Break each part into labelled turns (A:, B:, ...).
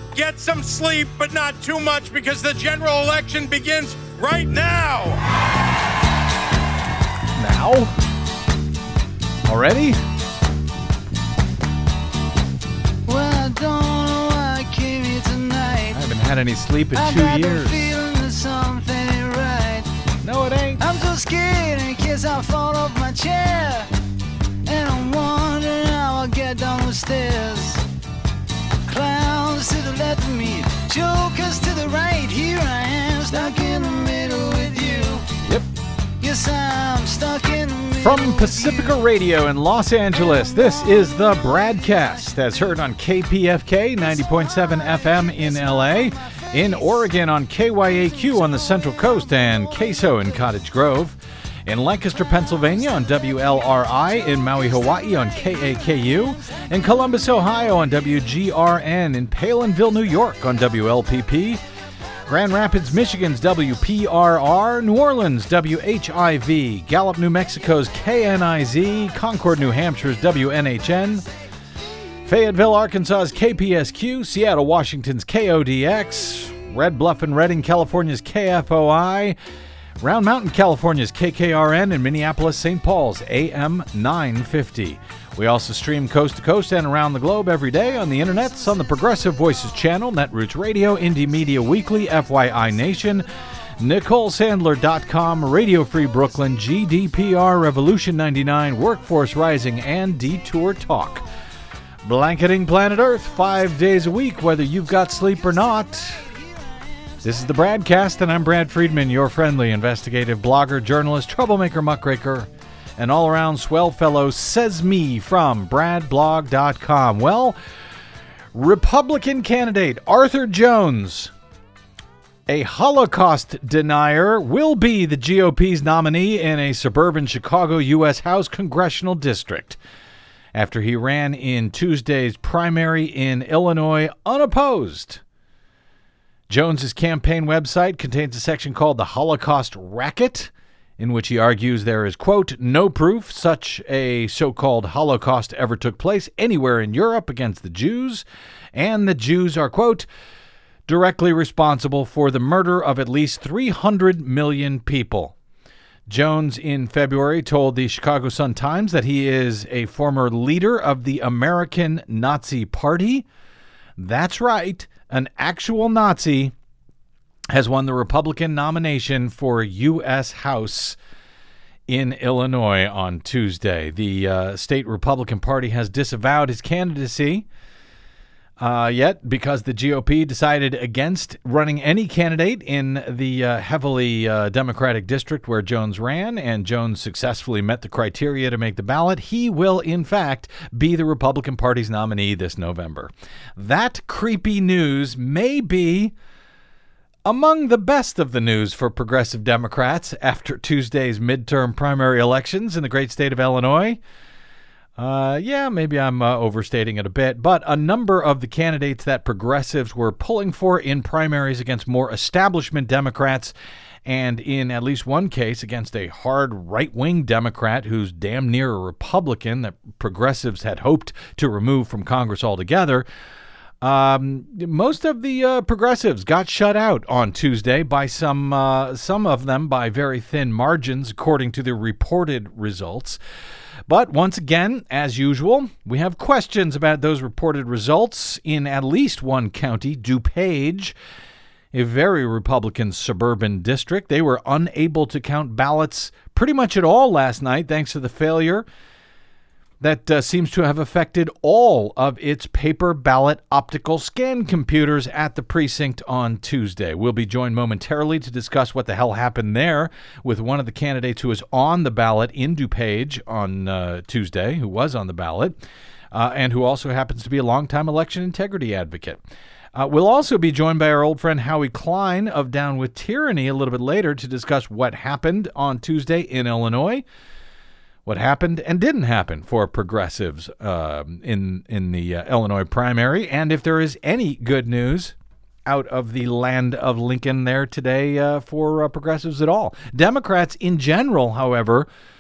A: Get some sleep, but not too much, because the general election begins right now.
B: Now? Already?
C: Well, I don't know why I came here tonight.
B: I haven't had any sleep in 2 years.
C: I got the feeling that something ain't right.
B: No, it ain't.
C: I'm so scared in case I fall off my chair. And I'm wondering how I'll get down the stairs. Clowns to the left of me, jokers to the right. Here I am, stuck in the middle with you.
B: Yep.
C: Yes, I'm stuck in the middle.
B: From Pacifica Radio in Los Angeles, this is the Bradcast, as heard on KPFK 90.7 FM in LA, in Oregon on KYAQ on the Central Coast and Queso in Cottage Grove, in Lancaster, Pennsylvania on WLRI, in Maui, Hawaii on KAKU, in Columbus, Ohio on WGRN, in Palinville, New York on WLPP, Grand Rapids, Michigan's WPRR, New Orleans, WHIV, Gallup, New Mexico's KNIZ, Concord, New Hampshire's WNHN, Fayetteville, Arkansas's KPSQ, Seattle, Washington's KODX, Red Bluff and Redding, California's KFOI, Round Mountain, California's KKRN, and Minneapolis, St. Paul's AM 950. We also stream coast to coast and around the globe every day on the internets on the Progressive Voices channel, Netroots Radio, Indie Media Weekly, FYI Nation, NicoleSandler.com, Radio Free Brooklyn, GDPR, Revolution 99, Workforce Rising, and Detour Talk. Blanketing planet Earth 5 days a week, whether you've got sleep or not. This is the Bradcast, and I'm Brad Friedman, your friendly investigative blogger, journalist, troublemaker, muckraker, and all-around swell fellow, says me from bradblog.com. Well, Republican candidate Arthur Jones, a Holocaust denier, will be the GOP's nominee in a suburban Chicago U.S. House congressional district after he ran in Tuesday's primary in Illinois unopposed. Jones's campaign website contains a section called The Holocaust Racket, in which he argues there is, quote, no proof such a so-called Holocaust ever took place anywhere in Europe against the Jews, and the Jews are, quote, directly responsible for the murder of at least 300 million people. Jones in February told the Chicago Sun-Times that he is a former leader of the American Nazi Party. That's right. An actual Nazi has won the Republican nomination for U.S. House in Illinois on Tuesday. The state Republican Party has disavowed his candidacy yet because the GOP decided against running any candidate in the heavily Democratic district where Jones ran, and Jones successfully met the criteria to make the ballot. He will, in fact, be the Republican Party's nominee this November. That creepy news may be among the best of the news for progressive Democrats after Tuesday's midterm primary elections in the great state of Illinois. Maybe I'm overstating it a bit, but a number of the candidates that progressives were pulling for in primaries against more establishment Democrats, and in at least one case against a hard right-wing Democrat who's damn near a Republican that progressives had hoped to remove from Congress altogether, most of the progressives got shut out on Tuesday by some of them by very thin margins, according to the reported results. But once again, as usual, we have questions about those reported results in at least one county, DuPage, a very Republican suburban district. They were unable to count ballots pretty much at all last night, thanks to the failure that seems to have affected all of its paper ballot optical scan computers at the precinct on Tuesday. We'll be joined momentarily to discuss what the hell happened there with one of the candidates who was on the ballot in DuPage on Tuesday, who was on the ballot, and who also happens to be a longtime election integrity advocate. We'll also be joined by our old friend Howie Klein of Down with Tyranny a little bit later to discuss what happened on Tuesday in Illinois, what happened and didn't happen for progressives in the Illinois primary, and if there is any good news out of the land of Lincoln there today for progressives at all. Democrats in general, however,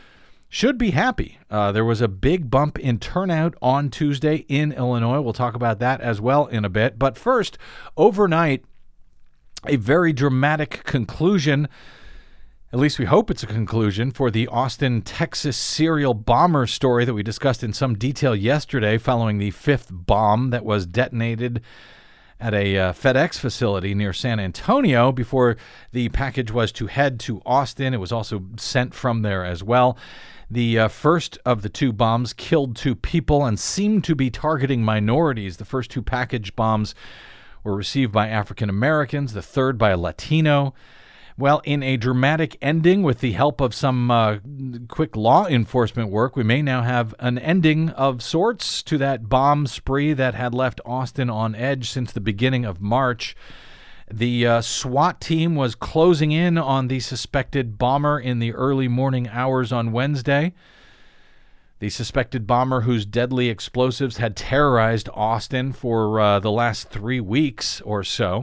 B: should be happy. There was a big bump in turnout on Tuesday in Illinois. We'll talk about that as well in a bit. But first, overnight, a very dramatic conclusion, at least we hope it's a conclusion, for the Austin, Texas serial bomber story that we discussed in some detail yesterday following the fifth bomb that was detonated at a FedEx facility near San Antonio before the package was to head to Austin. It was also sent from there as well. The first of the two bombs killed 2 people and seemed to be targeting minorities. The first 2 package bombs were received by African Americans, the third by a Latino. Well, in a dramatic ending with the help of some quick law enforcement work, we may now have an ending of sorts to that bomb spree that had left Austin on edge since the beginning of March. The SWAT team was closing in on the suspected bomber in the early morning hours on Wednesday. The suspected bomber whose deadly explosives had terrorized Austin for the last 3 weeks or so.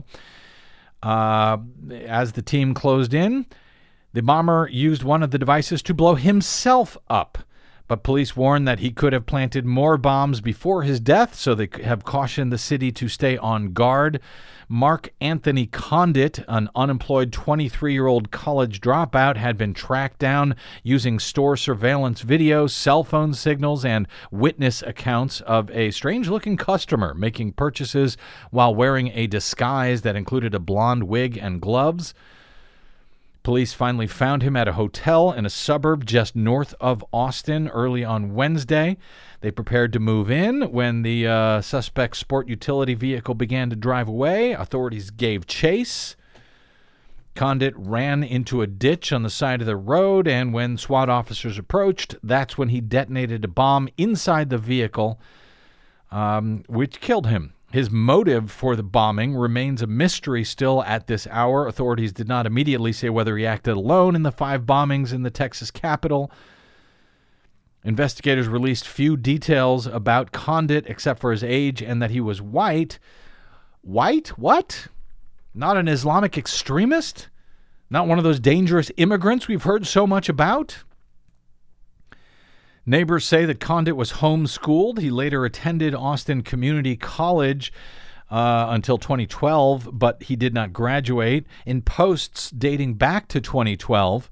B: As the team closed in, the bomber used one of the devices to blow himself up. But police warned that he could have planted more bombs before his death, so they have cautioned the city to stay on guard. Mark Anthony Condit, an unemployed 23-year-old college dropout, had been tracked down using store surveillance video, cell phone signals, and witness accounts of a strange-looking customer making purchases while wearing a disguise that included a blonde wig and gloves. Police finally found him at a hotel in a suburb just north of Austin early on Wednesday. They prepared to move in when the suspect's sport utility vehicle began to drive away. Authorities gave chase. Condit ran into a ditch on the side of the road, and when SWAT officers approached, that's when he detonated a bomb inside the vehicle, which killed him. His motive for the bombing remains a mystery still at this hour. Authorities did not immediately say whether he acted alone in the 5 bombings in the Texas capital. Investigators released few details about Condit except for his age and that he was white. White? What? Not an Islamic extremist? Not one of those dangerous immigrants we've heard so much about? Neighbors say that Condit was homeschooled. He later attended Austin Community College until 2012, but he did not graduate. In posts dating back to 2012,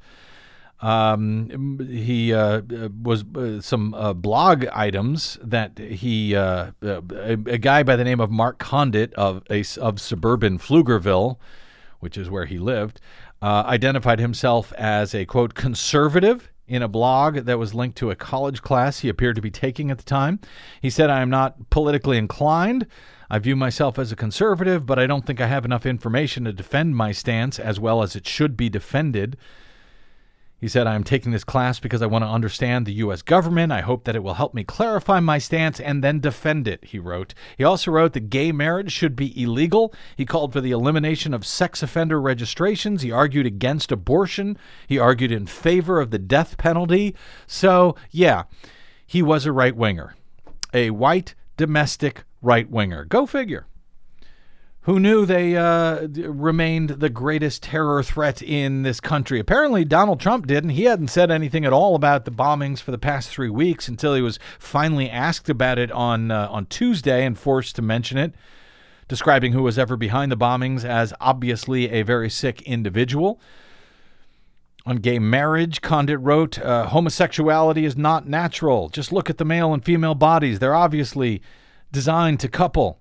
B: he was some blog items that he a guy by the name of Mark Condit of suburban Pflugerville, which is where he lived, identified himself as a, quote, conservative in a blog that was linked to a college class he appeared to be taking at the time. He said, "I am not politically inclined. I view myself as a conservative, but I don't think I have enough information to defend my stance as well as it should be defended." He said, "I am taking this class because I want to understand the U.S. government. I hope that it will help me clarify my stance and then defend it," he wrote. He also wrote that gay marriage should be illegal. He called for the elimination of sex offender registrations. He argued against abortion. He argued in favor of the death penalty. So, yeah, he was a right-winger, a white domestic right-winger. Go figure. Who knew they remained the greatest terror threat in this country? Apparently, Donald Trump didn't. He hadn't said anything at all about the bombings for the past 3 weeks until he was finally asked about it on Tuesday and forced to mention it, describing who was ever behind the bombings as obviously a very sick individual. On gay marriage, Condit wrote, "Homosexuality is not natural. Just look at the male and female bodies. They're obviously designed to couple."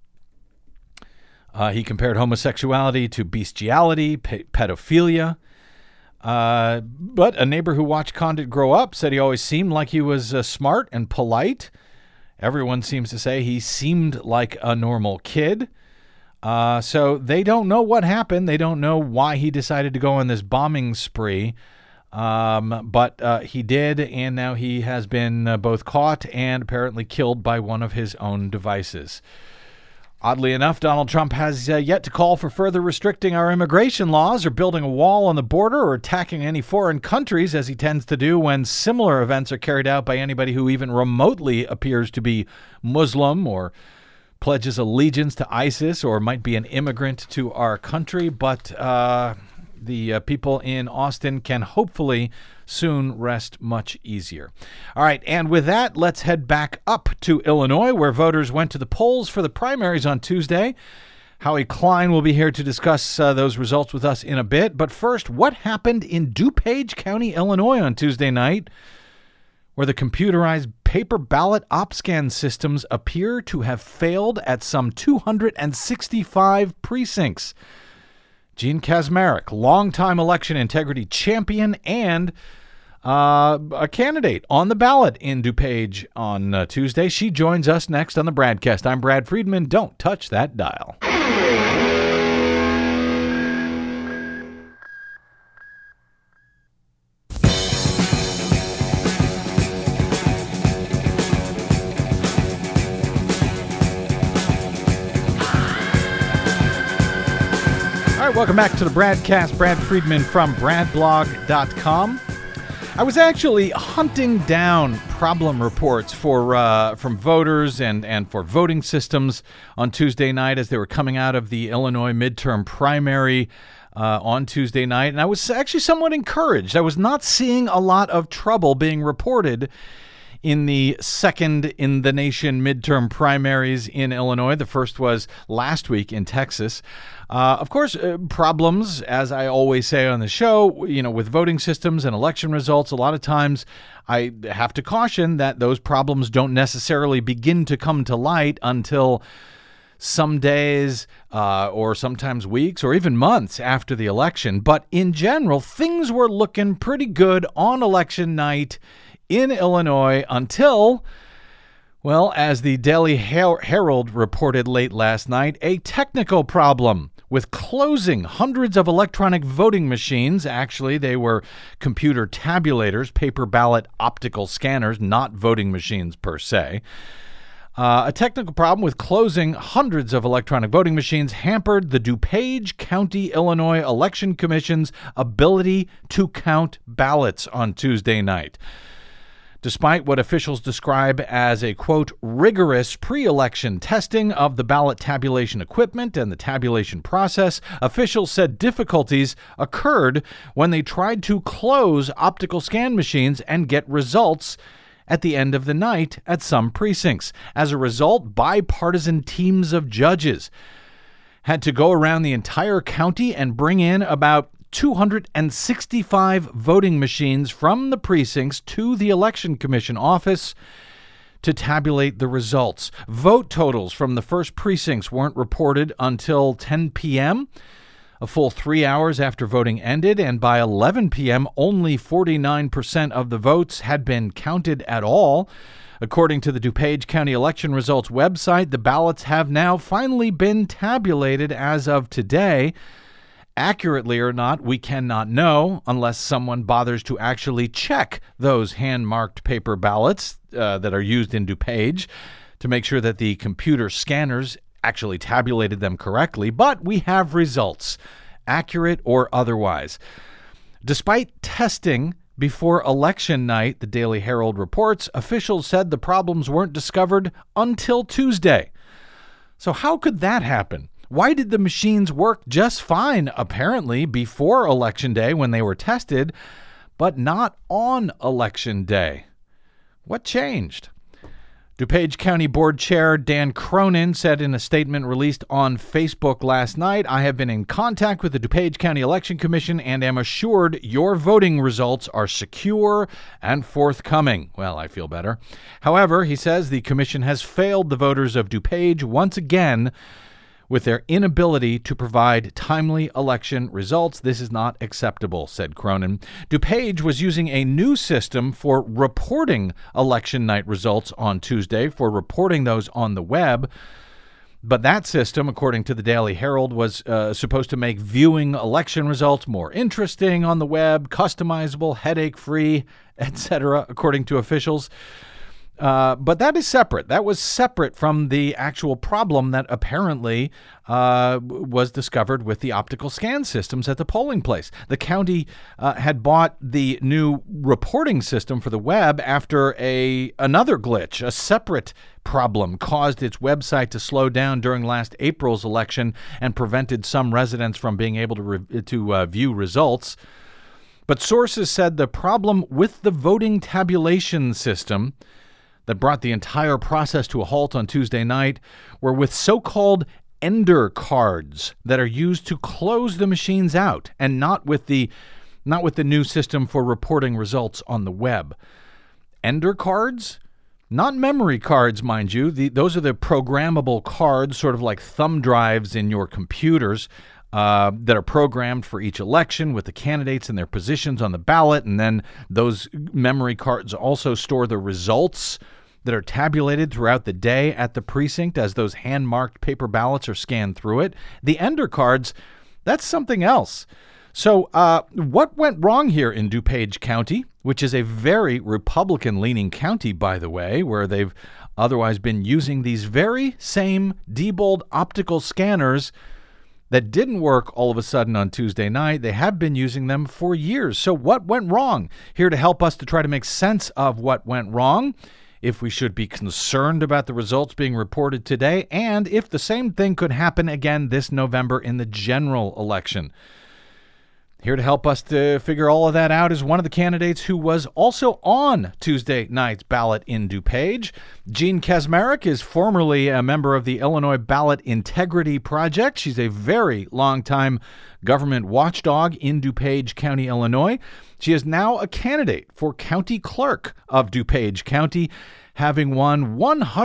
B: He compared homosexuality to bestiality, pedophilia. But a neighbor who watched Condit grow up said he always seemed like he was smart and polite. Everyone seems to say he seemed like a normal kid. So they don't know what happened. They don't know why he decided to go on this bombing spree. But he did, and now he has been both caught and apparently killed by one of his own devices. Oddly enough, Donald Trump has yet to call for further restricting our immigration laws or building a wall on the border or attacking any foreign countries, as he tends to do when similar events are carried out by anybody who even remotely appears to be Muslim or pledges allegiance to ISIS or might be an immigrant to our country. But The people in Austin can hopefully soon rest much easier. All right, and with that, let's head back up to Illinois, where voters went to the polls for the primaries on Tuesday. Howie Klein will be here to discuss those results with us in a bit. But first, what happened in DuPage County, Illinois on Tuesday night, where the computerized paper ballot OpScan systems appear to have failed at some 265 precincts? Gene Kaczmarek, longtime election integrity champion and a candidate on the ballot in DuPage on Tuesday. She joins us next on the BradCast. I'm Brad Friedman. Don't touch that dial. All right, welcome back to the BradCast. Brad Friedman from bradblog.com. I was actually hunting down problem reports from voters and for voting systems on Tuesday night as they were coming out of the Illinois midterm primary on Tuesday night, and I was actually somewhat encouraged. I was not seeing a lot of trouble being reported in the second in the nation midterm primaries in Illinois. The first was last week in Texas. Of course, problems, as I always say on the show, with voting systems and election results, a lot of times I have to caution that those problems don't necessarily begin to come to light until some days or sometimes weeks or even months after the election. But in general, things were looking pretty good on election night in Illinois until, well, as the Daily Herald reported late last night, a technical problem with closing hundreds of electronic voting machines. Actually, they were computer tabulators, paper ballot optical scanners, not voting machines per se. A technical problem with closing hundreds of electronic voting machines hampered the DuPage County, Illinois Election Commission's ability to count ballots on Tuesday night. Despite what officials describe as a, quote, rigorous pre-election testing of the ballot tabulation equipment and the tabulation process, officials said difficulties occurred when they tried to close optical scan machines and get results at the end of the night at some precincts. As a result, bipartisan teams of judges had to go around the entire county and bring in about 265 voting machines from the precincts to the Election Commission office to tabulate the results. Vote totals from the first precincts weren't reported until 10 p.m., a full 3 hours after voting ended, and by 11 p.m., only 49% of the votes had been counted at all. According to the DuPage County Election Results website, the ballots have now finally been tabulated as of today. Accurately or not, we cannot know unless someone bothers to actually check those hand-marked paper ballots that are used in DuPage to make sure that the computer scanners actually tabulated them correctly. But we have results, accurate or otherwise. Despite testing before election night, the Daily Herald reports, officials said the problems weren't discovered until Tuesday. So how could that happen? Why did the machines work just fine, apparently, before Election Day when they were tested, but not on Election Day? What changed? DuPage County Board Chair Dan Cronin said in a statement released on Facebook last night, I have been in contact with the DuPage County Election Commission and am assured your voting results are secure and forthcoming. Well, I feel better. However, he says the commission has failed the voters of DuPage once again with their inability to provide timely election results. This is not acceptable, said Cronin. DuPage was using a new system for reporting election night results on Tuesday, for reporting those on the web. But that system, according to the Daily Herald, was supposed to make viewing election results more interesting on the web, customizable, headache-free, etc., according to officials. But that is separate. That was separate from the actual problem that apparently was discovered with the optical scan systems at the polling place. The county had bought the new reporting system for the web after another glitch, a separate problem caused its website to slow down during last April's election and prevented some residents from being able to view results. But sources said the problem with the voting tabulation system that brought the entire process to a halt on Tuesday night were with so-called ender cards that are used to close the machines out, and not with the new system for reporting results on the web. Ender cards? Not memory cards, mind you. Those are the programmable cards, sort of like thumb drives in your computers, that are programmed for each election with the candidates and their positions on the ballot. And then those memory cards also store the results that are tabulated throughout the day at the precinct as those hand-marked paper ballots are scanned through it. The ender cards, that's something else. So what went wrong here in DuPage County, which is a very Republican-leaning county, by the way, where they've otherwise been using these very same Diebold optical scanners that didn't work all of a sudden on Tuesday night. They have been using them for years. So what went wrong? Here to help us to try to make sense of what went wrong, if we should be concerned about the results being reported today, and if the same thing could happen again this November in the general election. Here to help us to figure all of that out is one of the candidates who was also on Tuesday night's ballot in DuPage. Jean Kaczmarek is formerly a member of the Illinois Ballot Integrity Project. She's a very long-time government watchdog in DuPage County, Illinois. She is now a candidate for county clerk of DuPage County, having won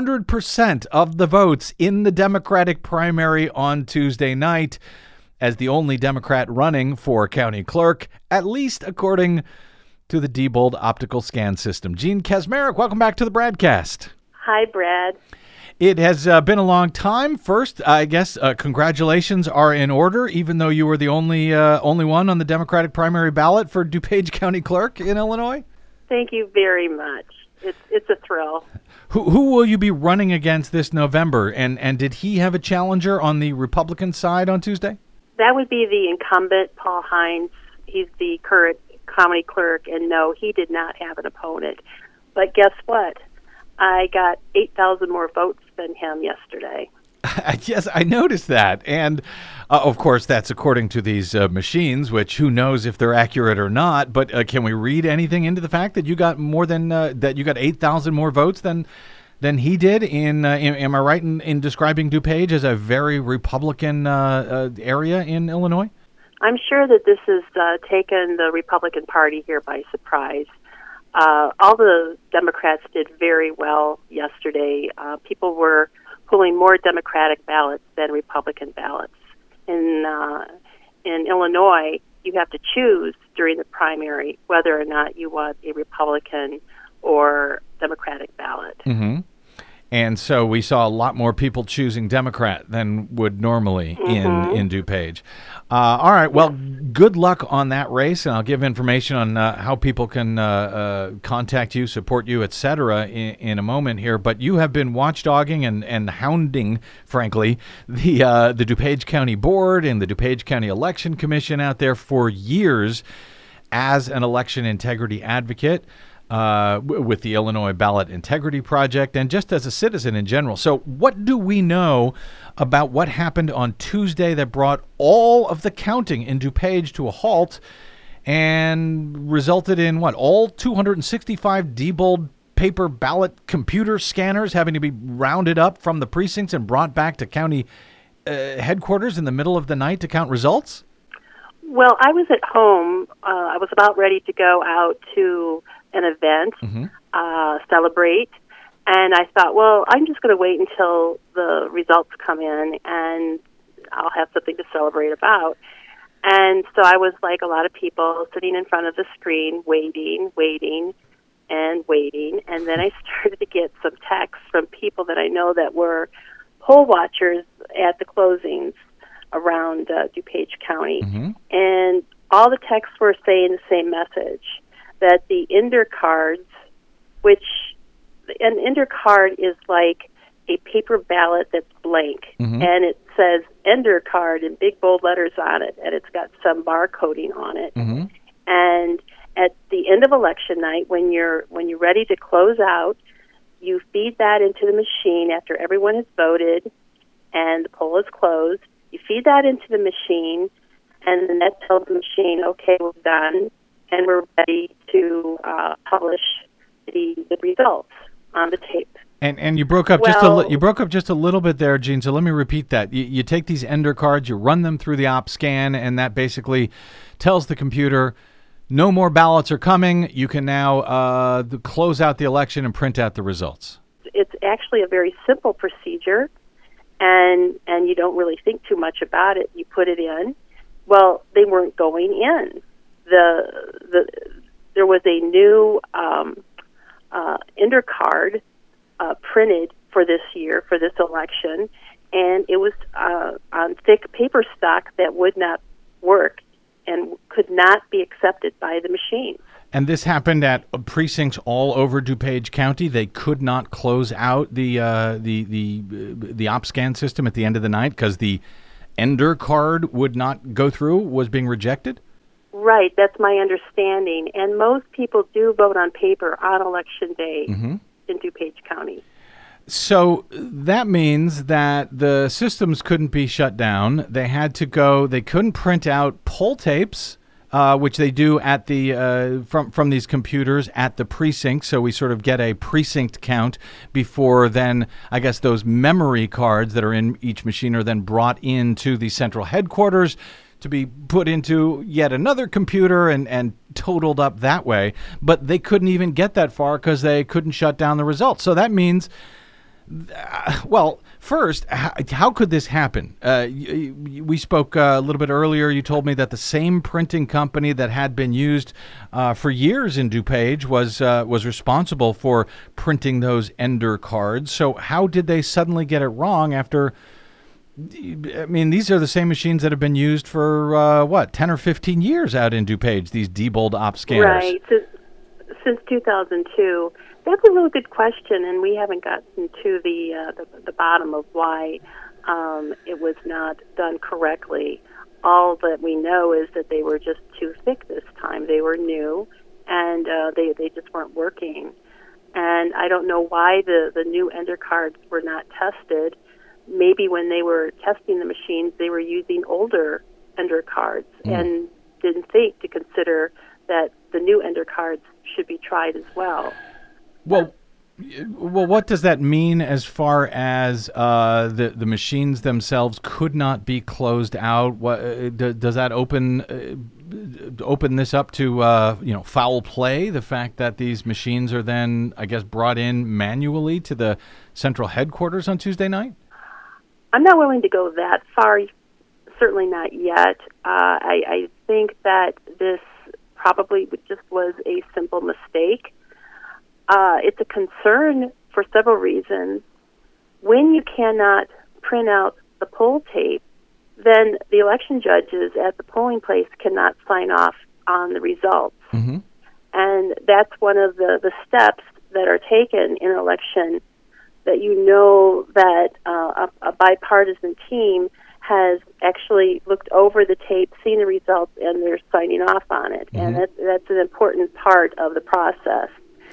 B: 100% of the votes in the Democratic primary on Tuesday night, as the only Democrat running for county clerk, at least according to the Diebold optical scan system. Jean Kaczmarek, welcome back to the BradCast.
D: Hi, Brad.
B: It has been a long time. First, I guess congratulations are in order, even though you were the only one on the Democratic primary ballot for DuPage County Clerk in Illinois.
D: Thank you very much. It's a thrill.
B: Who will you be running against this November? And did he have a challenger on the Republican side on Tuesday?
D: That would be the incumbent, Paul Hines. He's the current county clerk, and no, he did not have an opponent. But guess what? I got 8,000 more votes than him yesterday.
B: Yes, I noticed that. And, of course, that's according to these machines, which who knows if they're accurate or not. But can we read anything into the fact that you got more than that you got 8,000 more votes than he did? Am I right in describing DuPage as a very Republican area in Illinois?
D: I'm sure that this has taken the Republican Party here by surprise. All the Democrats did very well yesterday. People were pulling more Democratic ballots than Republican ballots. In Illinois, you have to choose during the primary whether or not you want a Republican or Democratic ballot.
B: Mm-hmm. And so we saw a lot more people choosing Democrat than would normally in DuPage. All right. Well, good luck on that race, and I'll give information on how people can contact you, support you, etc. in a moment here. But you have been watchdogging and hounding, frankly, the DuPage County Board and the DuPage County Election Commission out there for years as an election integrity advocate. With the Illinois Ballot Integrity Project, and just as a citizen in general. So what do we know about what happened on Tuesday that brought all of the counting in DuPage to a halt and resulted in all 265 Diebold paper ballot computer scanners having to be rounded up from the precincts and brought back to county headquarters in the middle of the night to count results?
D: Well, I was at home. I was about ready to go out to an event, celebrate, and I thought, well, I'm just going to wait until the results come in, and I'll have something to celebrate about. And so I was like a lot of people sitting in front of the screen, waiting, and then I started to get some texts from people that I know that were poll watchers at the closings around DuPage County, and all the texts were saying the same message, that the Ender cards, which an Ender card is like a paper ballot that's blank, and it says Ender card in big bold letters on it, and it's got some barcoding on it. And at the end of election night, when you're ready to close out, you feed that into the machine after everyone has voted and the poll is closed. You feed that into the machine, and then that tells the machine, okay, we're done, and we're ready to publish the results on the tape.
B: And you broke up you broke up just a little bit there, Jean. So let me repeat that. You take these Ender cards, you run them through the op scan, and that basically tells the computer no more ballots are coming. You can now close out the election and print out the results.
D: It's actually a very simple procedure, and you don't really think too much about it. You put it in. Well, they weren't going in. There was a new Ender card printed for this year, for this election, and it was on thick paper stock that would not work and could not be accepted by the machines.
B: And this happened at precincts all over DuPage County. They could not close out the OpScan system at the end of the night because the Ender card would not go through, was being rejected?
D: Right, that's my understanding. And most people do vote on paper on Election Day in DuPage County.
B: So that means that the systems couldn't be shut down. They had to go. They couldn't print out poll tapes, which they do at the from these computers at the precinct. So we sort of get a precinct count before then. I guess those memory cards that are in each machine are then brought into the central headquarters to be put into yet another computer and totaled up that way. But they couldn't even get that far because they couldn't shut down the results. So that means. Well, first, how could this happen? We spoke a little bit earlier. You told me that the same printing company that had been used for years in DuPage was responsible for printing those Ender cards. So how did they suddenly get it wrong after... I mean, these are the same machines that have been used for, 10 or 15 years out in DuPage, these Diebold op scanners.
D: Right, since 2002. That's a really good question, and we haven't gotten to the bottom of why it was not done correctly. All that we know is that they were just too thick this time. They were new, and they just weren't working. And I don't know why the new Ender cards were not tested. Maybe when they were testing the machines, they were using older Ender cards and didn't think to consider that the new Ender cards should be tried as well.
B: Well, what does that mean as far as the machines themselves could not be closed out? What does that open this up to foul play? The fact that these machines are then, I guess, brought in manually to the central headquarters on Tuesday night?
D: I'm not willing to go that far. Certainly not yet. I think that this probably just was a simple mistake. It's a concern for several reasons. When you cannot print out the poll tape, then the election judges at the polling place cannot sign off on the results. And that's one of the steps that are taken in an election, that you know that a bipartisan team has actually looked over the tape, seen the results, and they're signing off on it. And that's an important part of the process.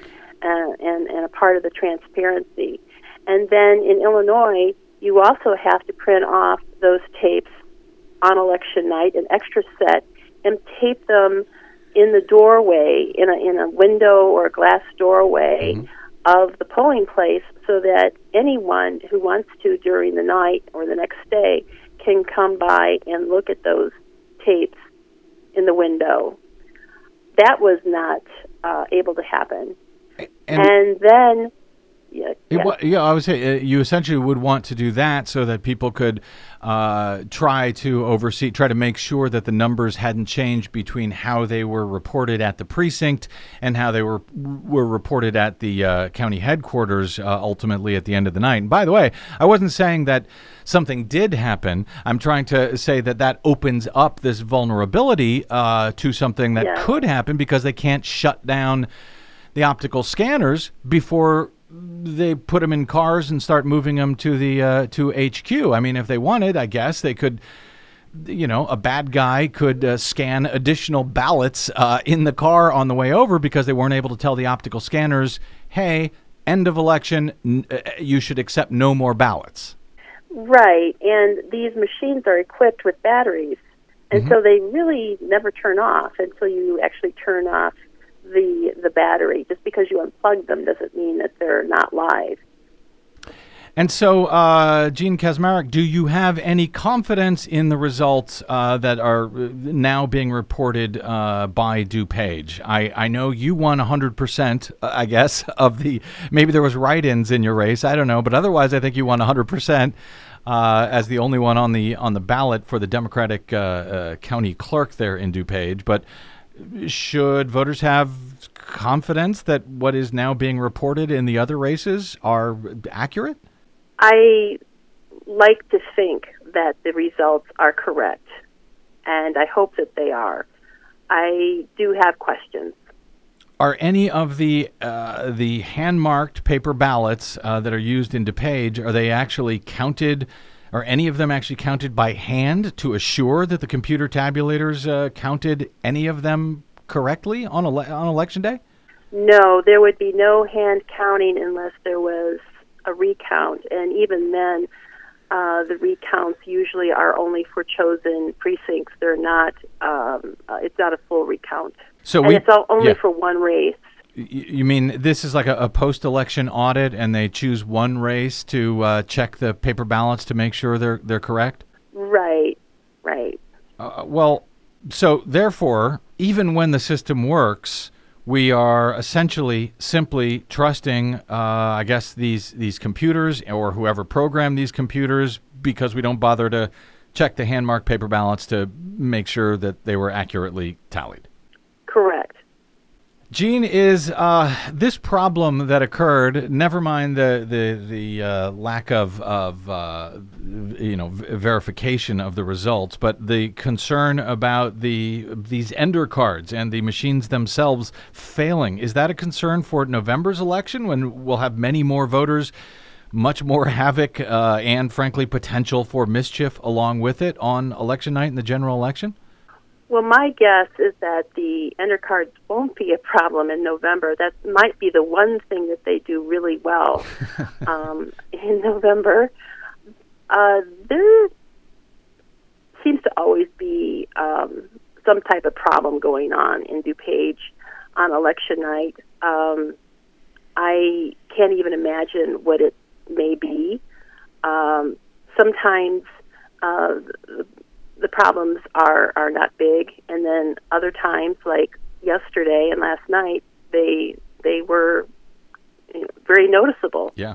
D: And a part of the transparency. And then in Illinois, you also have to print off those tapes on election night, an extra set, and tape them in the doorway, in a window or a glass doorway of the polling place, so that anyone who wants to during the night or the next day can come by and look at those tapes in the window. That was not able to happen. And then,
B: I would say you essentially would want to do that so that people could try to make sure that the numbers hadn't changed between how they were reported at the precinct and how they were reported at the county headquarters ultimately at the end of the night. And by the way, I wasn't saying that something did happen. I'm trying to say that opens up this vulnerability to something that could happen because they can't shut down the optical scanners before they put them in cars and start moving them to the to HQ. I mean, if they wanted, I guess they could. A bad guy could scan additional ballots in the car on the way over because they weren't able to tell the optical scanners, hey, end of election, you should accept no more ballots.
D: Right, and these machines are equipped with batteries, and so they really never turn off until you actually turn off the battery. Just because you unplug them doesn't mean that they're not live.
B: And so, Gene Kaczmarek, do you have any confidence in the results that are now being reported by DuPage? I know you won 100%, I guess, of the, maybe there was write-ins in your race, I don't know, but otherwise I think you won 100% as the only one on the ballot for the Democratic county clerk there in DuPage. But should voters have confidence that what is now being reported in the other races are accurate?
D: I like to think that the results are correct, and I hope that they are. I do have questions.
B: Are any of the hand-marked paper ballots that are used in DuPage, are they actually counted, are any of them actually counted by hand to assure that the computer tabulators counted any of them correctly on Election Day?
D: No, there would be no hand counting unless there was a recount, and even then, the recounts usually are only for chosen precincts. They're not. It's not a full recount, and it's only for one race.
B: You mean this is like a post-election audit, and they choose one race to check the paper ballots to make sure they're correct?
D: Right.
B: Well, so therefore, even when the system works, we are essentially simply trusting, I guess, these computers or whoever programmed these computers because we don't bother to check the hand-marked paper ballots to make sure that they were accurately tallied.
D: Correct.
B: Gene, is this problem that occurred, never mind the lack of verification of the results, but the concern about these ender cards and the machines themselves failing, is that a concern for November's election when we'll have many more voters, much more havoc and, frankly, potential for mischief along with it on election night in the general election?
D: Well, my guess is that the ender cards won't be a problem in November. That might be the one thing that they do really well in November. There seems to always be some type of problem going on in DuPage on election night. I can't even imagine what it may be. Sometimes the problems are not big, and then other times, like yesterday and last night, they were very noticeable.
B: Yeah.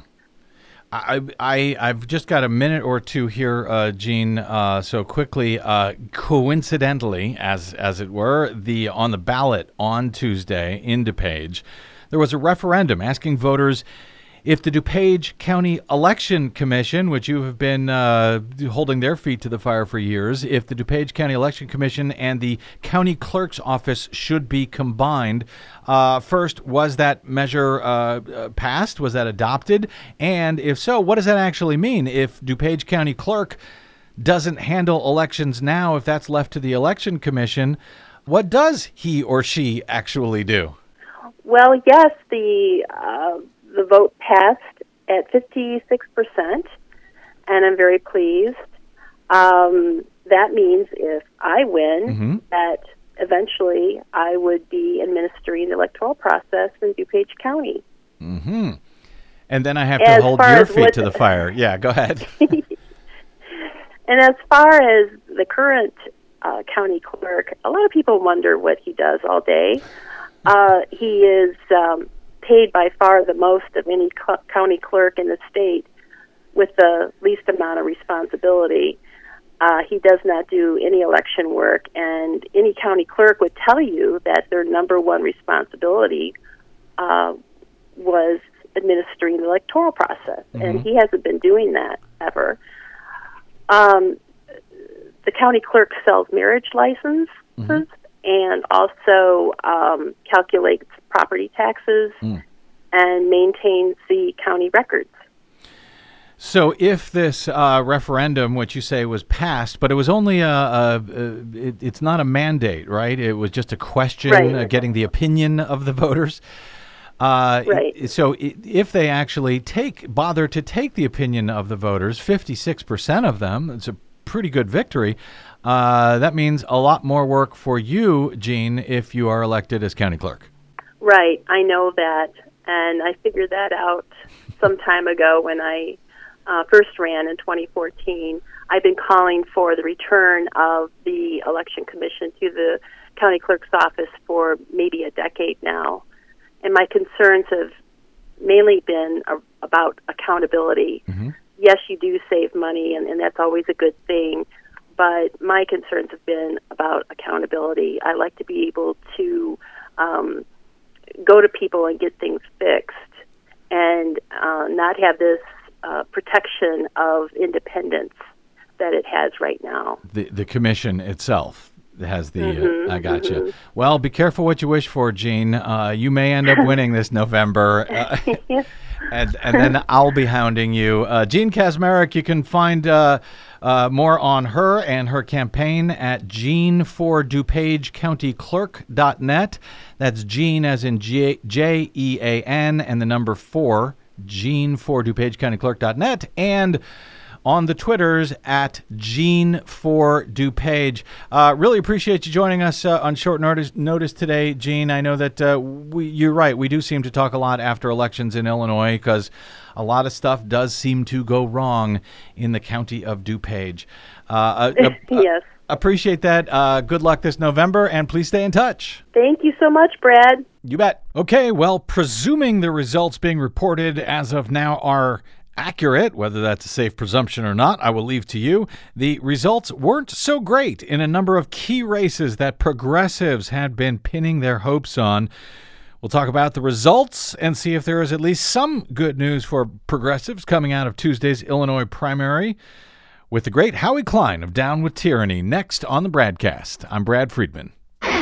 B: I've just got a minute or two here, Gene. So quickly, coincidentally, as it were, on the ballot on Tuesday in DuPage, there was a referendum asking voters if the DuPage County Election Commission, which you have been holding their feet to the fire for years, if the DuPage County Election Commission and the county clerk's office should be combined. First, was that measure passed? Was that adopted? And if so, what does that actually mean? If DuPage County Clerk doesn't handle elections now, if that's left to the Election Commission, what does he or she actually do?
D: Well, yes, the vote passed at 56%, and I'm very pleased. That means if I win, that eventually I would be administering the electoral process in DuPage County.
B: Mm-hmm. And then I have to hold your feet to the fire. Yeah, go ahead.
D: And as far as the current county clerk, a lot of people wonder what he does all day. He is paid by far the most of any county clerk in the state with the least amount of responsibility. He does not do any election work, and any county clerk would tell you that their number one responsibility was administering the electoral process, and he hasn't been doing that ever. The county clerk sells marriage licenses and also calculates property taxes and maintains the county records.
B: So if this referendum, which you say was passed, but it was only it's not a mandate, right? It was just a question,
D: Right.
B: Getting the opinion of the voters.
D: Right.
B: So if they actually bother to take the opinion of the voters, 56% of them, it's a pretty good victory. That means a lot more work for you, Jean, if you are elected as county clerk.
D: Right, I know that, and I figured that out some time ago when I first ran in 2014. I've been calling for the return of the Election Commission to the county clerk's office for maybe a decade now, and my concerns have mainly been about accountability.
B: Mm-hmm.
D: Yes, you do save money, and that's always a good thing, but my concerns have been about accountability. I like to be able to go to people and get things fixed and not have this protection of independence that it has right now.
B: The commission itself has the,
D: Mm-hmm,
B: I got you. Well, be careful what you wish for, Jean. You may end up winning this November. And then I'll be hounding you. Jean Kaczmarek, you can find more on her and her campaign at jeanfordupagecountyclerk.net. That's Jean as in Jean and the number 4, jeanfordupagecountyclerk.net. And on the Twitters at Jean4DuPage. Really appreciate you joining us on short notice today, Jean. I know that you're right. We do seem to talk a lot after elections in Illinois because a lot of stuff does seem to go wrong in the county of DuPage.
D: Yes.
B: Appreciate that. Good luck this November, and please stay in touch.
D: Thank you so much, Brad.
B: You bet. Okay, well, presuming the results being reported as of now are accurate, whether that's a safe presumption or not, I will leave to you. The results weren't so great in a number of key races that progressives had been pinning their hopes on. We'll talk about the results and see if there is at least some good news for progressives coming out of Tuesday's Illinois primary with the great Howie Klein of Down with Tyranny next on the Bradcast. I'm Brad Friedman.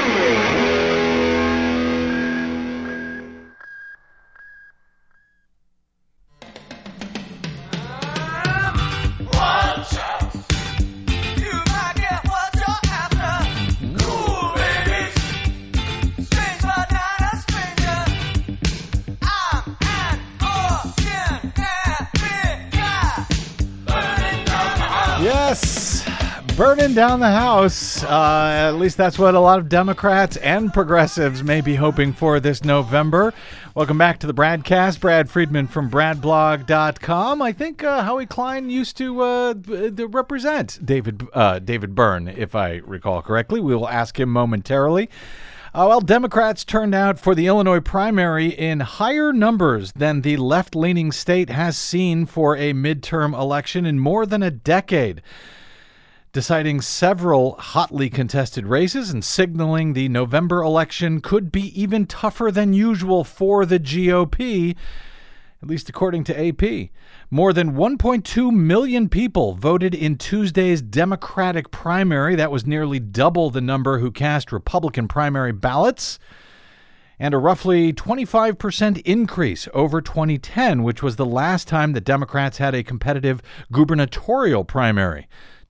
B: Yes, burning down the house. At least that's what a lot of Democrats and progressives may be hoping for this November. Welcome back to the Bradcast. Brad Friedman from BradBlog.com. I think Howie Klein used to represent David Byrne, if I recall correctly. We will ask him momentarily. Well, Democrats turned out for the Illinois primary in higher numbers than the left-leaning state has seen for a midterm election in more than a decade, deciding several hotly contested races and signaling the November election could be even tougher than usual for the GOP, at least according to AP. More than 1.2 million people voted in Tuesday's Democratic primary. That was nearly double the number who cast Republican primary ballots, and a roughly 25% increase over 2010, which was the last time the Democrats had a competitive gubernatorial primary.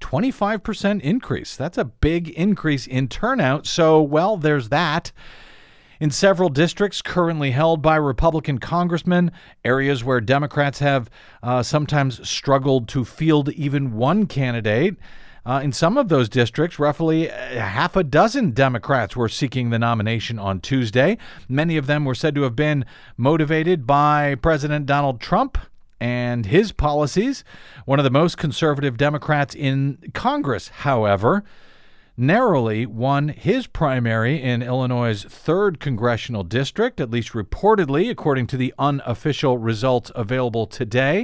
B: 25% increase. That's a big increase in turnout. So, well, there's that. In several districts currently held by Republican congressmen, areas where Democrats have sometimes struggled to field even one candidate, in some of those districts, roughly half a dozen Democrats were seeking the nomination on Tuesday. Many of them were said to have been motivated by President Donald Trump and his policies. One of the most conservative Democrats in Congress, however, narrowly won his primary in Illinois' 3rd congressional district, at least reportedly, according to the unofficial results available today.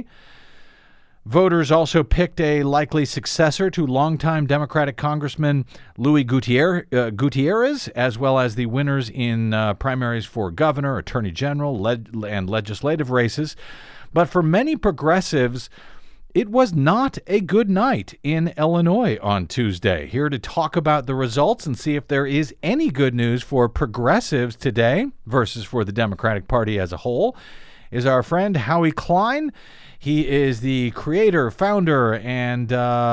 B: Voters also picked a likely successor to longtime Democratic Congressman Louis Gutierrez, as well as the winners in primaries for governor, attorney general, and legislative races. But for many progressives, it was not a good night in Illinois on Tuesday. Here to talk about the results and see if there is any good news for progressives today versus for the Democratic Party as a whole is our friend Howie Klein. He is the creator, founder, and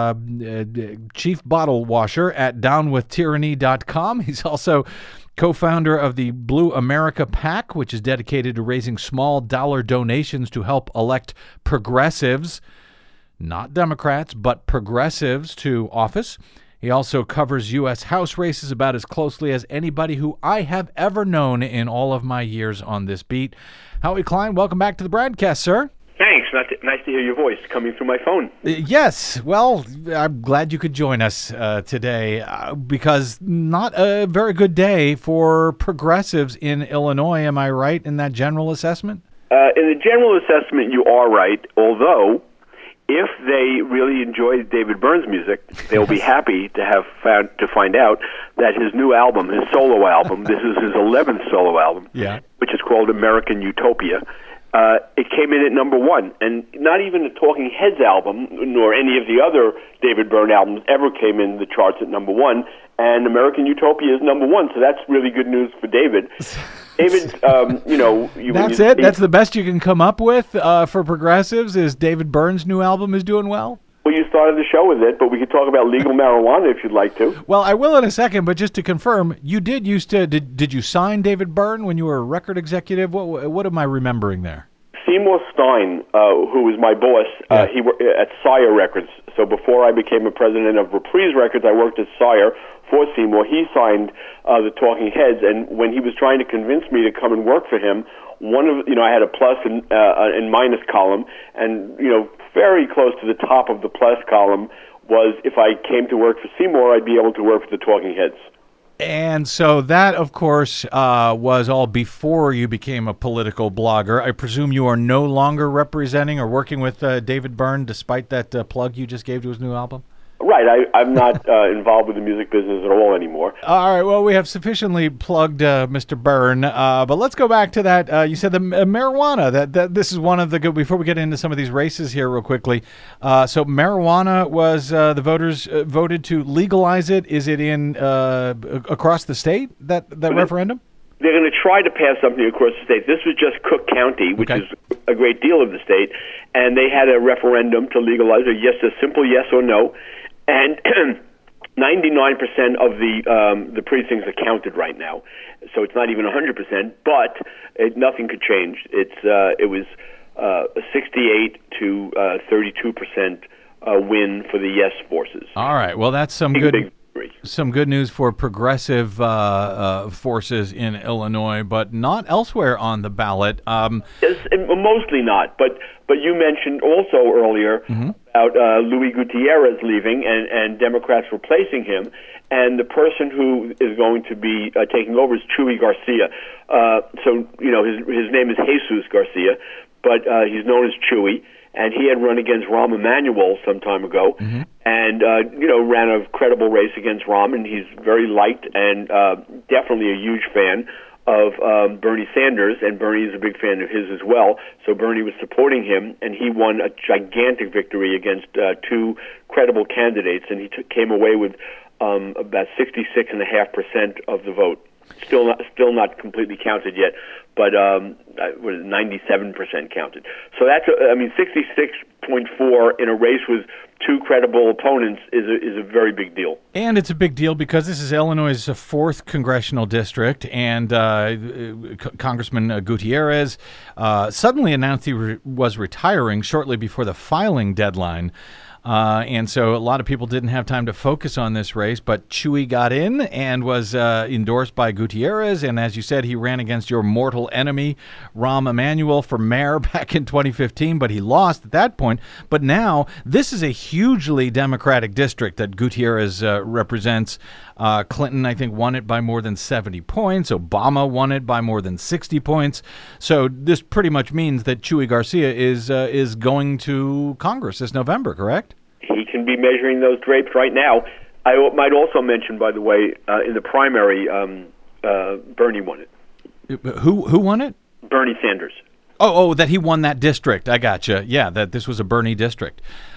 B: chief bottle washer at downwithtyranny.com. He's also co-founder of the Blue America PAC, which is dedicated to raising small dollar donations to help elect progressives, not Democrats, but progressives to office. He also covers U.S. House races about as closely as anybody who I have ever known in all of my years on this beat. Howie Klein, welcome back to the broadcast, sir.
E: Thanks. Nice to hear your voice coming through my phone.
B: Yes. Well, I'm glad you could join us today because not a very good day for progressives in Illinois. Am I right in that general assessment?
E: In the general assessment, you are right, although if they really enjoy David Byrne's music, they'll be happy to find out that his new album, his solo album, this is his 11th solo album, which is called American Utopia. It came in at number one, and not even the Talking Heads album, nor any of the other David Byrne albums ever came in the charts at number one, and American Utopia is number one, so that's really good news for David. David,
B: That's it? That's the best you can come up with for progressives, is David Byrne's new album is doing well?
E: Well, you started the show with it, but we could talk about legal marijuana if you'd like to.
B: Well, I will in a second, but just to confirm, you did you sign David Byrne when you were a record executive? What am I remembering there?
E: Seymour Stein, who was my boss, he worked at Sire Records. So before I became a president of Reprise Records, I worked at Sire for Seymour. He signed the Talking Heads, and when he was trying to convince me to come and work for him, I had a plus and minus column, and very close to the top of the plus column was if I came to work for Seymour, I'd be able to work for the Talking Heads.
B: And so that, of course, was all before you became a political blogger. I presume you are no longer representing or working with David Byrne, despite that plug you just gave to his new album?
E: Right. I'm not involved with the music business at all anymore.
B: All right. Well, we have sufficiently plugged Mr. Byrne, but let's go back to that. You said the marijuana. That this is one of the good. Before we get into some of these races here, real quickly. So marijuana was the voters voted to legalize it. Is it in across the state that referendum?
E: They're going to try to pass something across the state. This was just Cook County, which is a great deal of the state, and they had a referendum to legalize it. A simple yes or no. And 99% of the precincts are counted right now, so it's not even 100%. But nothing could change. It was 68 to 32% win for the yes forces.
B: All right. Well, that's some good news for progressive forces in Illinois, but not elsewhere on the ballot.
E: Yes, mostly not. But you mentioned also earlier about Luis Gutierrez leaving and Democrats replacing him, and the person who is going to be taking over is Chuy Garcia. So his name is Jesus Garcia, but he's known as Chuy. And he had run against Rahm Emanuel some time ago, and ran a credible race against Rahm, and he's very liked and definitely a huge fan of Bernie Sanders, and Bernie is a big fan of his as well. So Bernie was supporting him, and he won a gigantic victory against two credible candidates, and he came away with about 66.5% of the vote. Still not completely counted yet, but 97% counted. So that's 66.4 in a race with two credible opponents is a very big deal.
B: And it's a big deal because this is Illinois' fourth congressional district, and Congressman Gutierrez suddenly announced he was retiring shortly before the filing deadline. And so a lot of people didn't have time to focus on this race, but Chuy got in and was endorsed by Gutierrez. And as you said, he ran against your mortal enemy, Rahm Emanuel, for mayor back in 2015, but he lost at that point. But now this is a hugely Democratic district that Gutierrez represents. Clinton, I think, won it by more than 70 points. Obama won it by more than 60 points. So this pretty much means that Chuy Garcia is going to Congress this November, correct?
E: He can be measuring those drapes right now. I might also mention, by the way, in the primary, Bernie won it.
B: Who won it?
E: Bernie Sanders.
B: Oh, that he won that district. I gotcha. Yeah, that this was a Bernie district.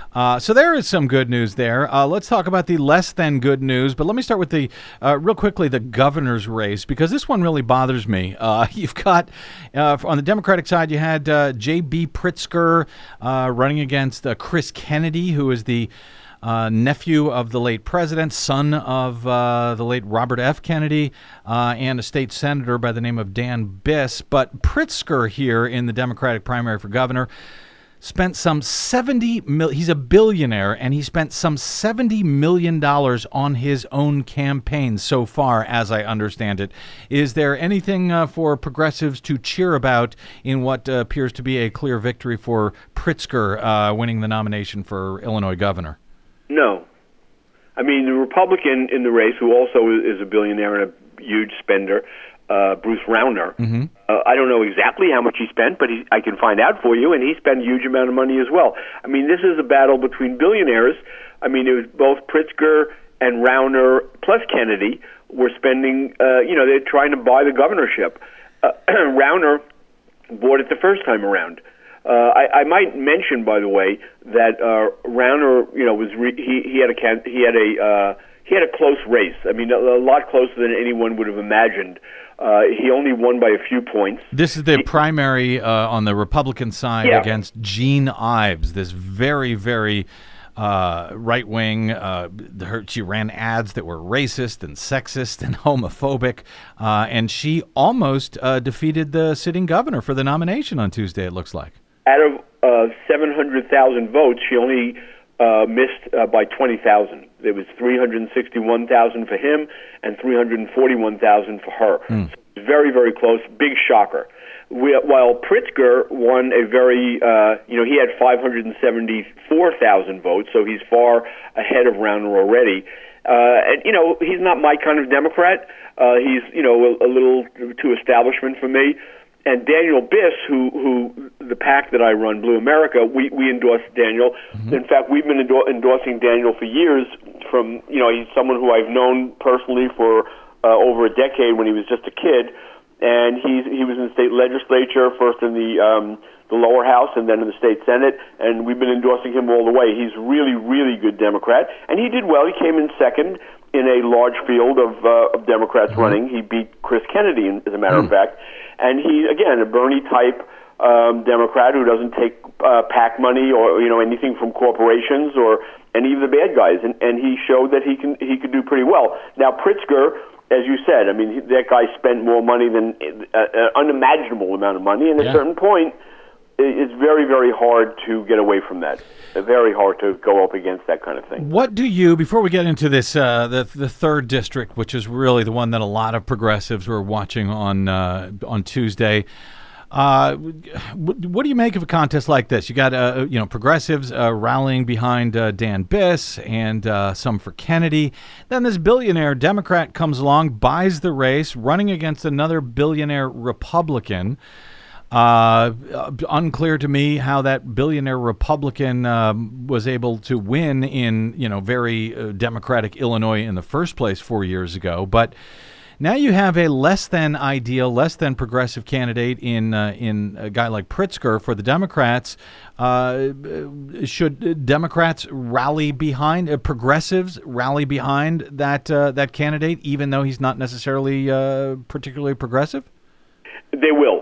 B: So there is some good news there. Let's talk about the less than good news, but let me start with the real quickly the governor's race, because this one really bothers me. You've got on the Democratic side, you had J.B. Pritzker running against Chris Kennedy, who is the nephew of the late president, son of the late Robert F. Kennedy, and a state senator by the name of Dan Biss. But Pritzker here in the Democratic primary for governor spent some he's a billionaire, and he spent some $70 million on his own campaign so far, as I understand it. Is there anything for progressives to cheer about in what appears to be a clear victory for Pritzker winning the nomination for Illinois governor?
E: No. I mean, the Republican in the race, who also is a billionaire and a huge spender, Bruce Rauner.
B: Mm-hmm.
E: I don't know exactly how much he spent, but I can find out for you, and he spent a huge amount of money as well. I mean, this is a battle between billionaires. I mean, it was both Pritzker and Rauner plus Kennedy were spending, they're trying to buy the governorship. Rauner bought it the first time around. I might mention, by the way, that Rauner, he had a close race. I mean, a lot closer than anyone would have imagined. He only won by a few points.
B: This is the primary on the Republican side against Jean Ives, this very, very right-wing. She ran ads that were racist and sexist and homophobic, and she almost defeated the sitting governor for the nomination on Tuesday, it looks like.
E: Out of 700,000 votes, she only missed by 20,000. There was 361,000 for him and 341,000 for her. So it was very, very close. Big shocker. While Pritzker won a very, he had 574,000 votes, so he's far ahead of Rauner already. And he's not my kind of Democrat. He's a little too establishment for me. And Daniel Biss, who the PAC that I run, Blue America, we endorse Daniel. Mm-hmm. In fact, we've been endorsing Daniel for years. He's someone who I've known personally for over a decade when he was just a kid, and he was in the state legislature, first in the lower house and then in the state senate, and we've been endorsing him all the way. He's really, really good Democrat, and he did well. He came in second in a large field of Democrats running. He beat Chris Kennedy, as a matter of fact. And he, again, a Bernie-type Democrat who doesn't take PAC money or anything from corporations or any of the bad guys. And he showed that he could do pretty well. Now, Pritzker, as you said, I mean, that guy spent more money than an unimaginable amount of money. And at a certain point, it's very, very hard to get away from that. Very hard to go up against that kind of thing.
B: What do you, before we get into this, the third district, which is really the one that a lot of progressives were watching on Tuesday, what do you make of a contest like this? You got progressives rallying behind Dan Biss and some for Kennedy. Then this billionaire Democrat comes along, buys the race, running against another billionaire Republican. Unclear to me how that billionaire Republican was able to win in very democratic Illinois in the first place 4 years ago. But now you have a less than ideal, less than progressive candidate in a guy like Pritzker for the Democrats. Should Democrats rally behind progressives rally behind that candidate, even though he's not necessarily particularly progressive?
E: They will.